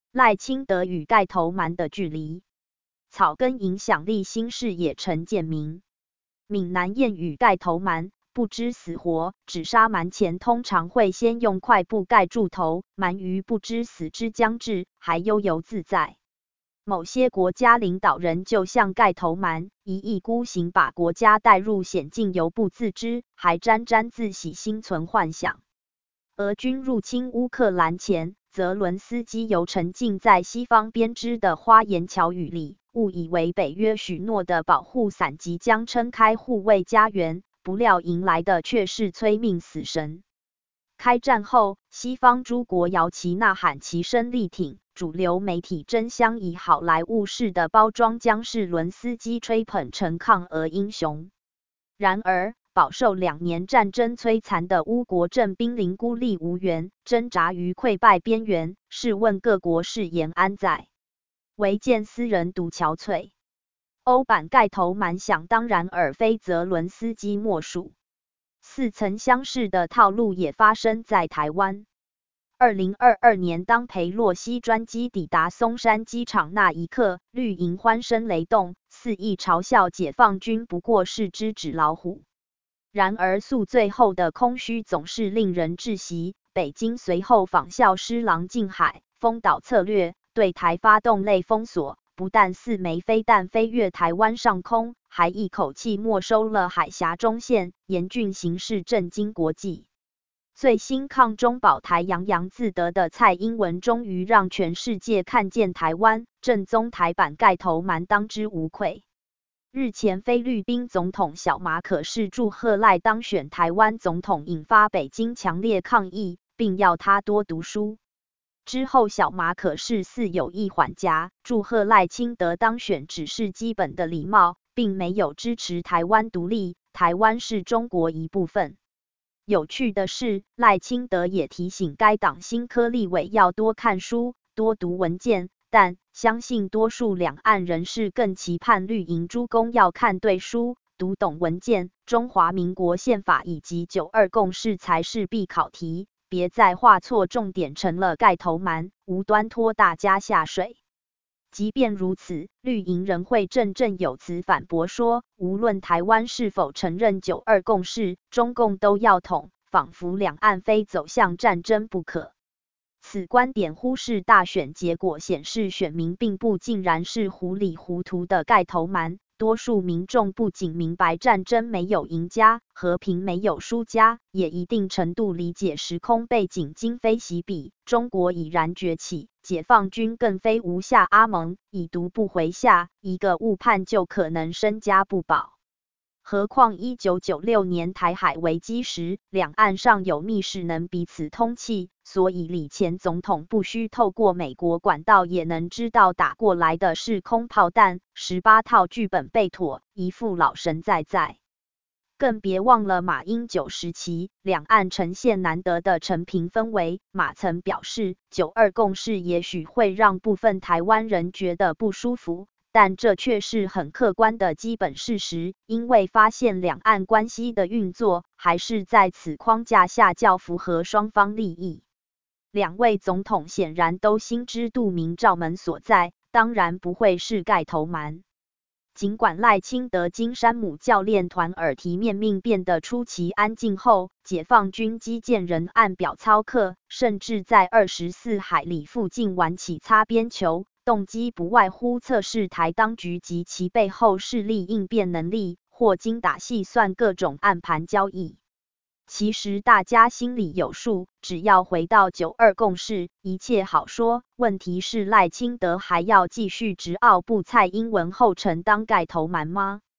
赖清德与盖头蛮的距离，草根影响力新视野陈建明。闽南谚语盖头蛮，不知死活，指杀蛮前通常会先用块布盖住头，蛮于不知死之将至，还悠游自在。某些国家领导人就像盖头蛮，一意孤行把国家带入险境，犹不自知，还沾沾自喜，心存幻想。俄军入侵乌克兰前，泽伦斯基犹沉浸在西方编织的花言巧语里，误以为北约许诺的保护伞即将撑开护卫家园，不料迎来的却是催命死神。开战后，西方诸国摇旗呐喊，齐声力挺，主流媒体争相以好莱坞式的包装将士伦斯基吹捧成抗俄英雄。然而，饱受2年战争摧残的乌国正濒临孤立无援，挣扎于溃败边缘。试问各国誓言安在？唯见斯人独憔悴。欧版盖头蛮想当然尔非泽伦斯基莫属。似曾相识的套路也发生在台湾。2022年，当裴洛西专机抵达松山机场那一刻，绿营欢声雷动，肆意嘲笑解放军不过是只纸老虎。然而宿醉后的空虚总是令人窒息，北京随后仿效施琅进海、封岛策略，对台发动类封锁，不但4枚飞弹飞越台湾上空，还一口气没收了海峡中线，严峻形势震惊国际。最新抗中保台洋洋自得的蔡英文终于让全世界看见台湾，正宗台版盖头蛮当之无愧。日前，菲律宾总统小马可仕祝贺赖当选台湾总统，引发北京强烈抗议，并要他多读书。之后，小马可仕似有意缓颊，祝贺赖清德当选只是基本的礼貌，并没有支持台湾独立，台湾是中国一部分。有趣的是，赖清德也提醒该党新科立委要多看书、多读文件，但相信多数两岸人士更期盼绿营诸公要看对书、读懂文件，中华民国宪法以及9·2共识才是必考题，别再画错重点成了盖头蛮，无端拖大家下水。即便如此，绿营仍会振振有词反驳说，无论台湾是否承认9·2共识，中共都要统，仿佛两岸非走向战争不可。此观点忽视大选结果显示，选民并不尽然是糊里糊涂的盖头蛮，多数民众不仅明白战争没有赢家，和平没有输家，也一定程度理解时空背景今非昔比，中国已然崛起，解放军更非无下阿蒙，已读不回下，一个误判就可能身家不保。何况1996年台海危机时，两岸尚有密使能彼此通气，所以李前总统不需透过美国管道也能知道打过来的是空炮弹，18套剧本备妥，一副老神在在。更别忘了马英九时期，两岸呈现难得的承平氛围，马曾表示9·2共识也许会让部分台湾人觉得不舒服，但这却是很客观的基本事实，因为发现两岸关系的运作还是在此框架下较符合双方利益。两位总统显然都心知肚明罩门所在，当然不会是盖头蛮。尽管赖清德经山姆教练团耳提面命变得出奇安静后，解放军基建仍按表操课，甚至在24海里附近玩起擦边球，动机不外乎测试台当局及其背后势力应变能力，或精打细算各种暗盘交易。其实大家心里有数，只要回到9·2共识，一切好说。问题是赖清德还要继续执拗步蔡英文后尘当盖头蛮吗？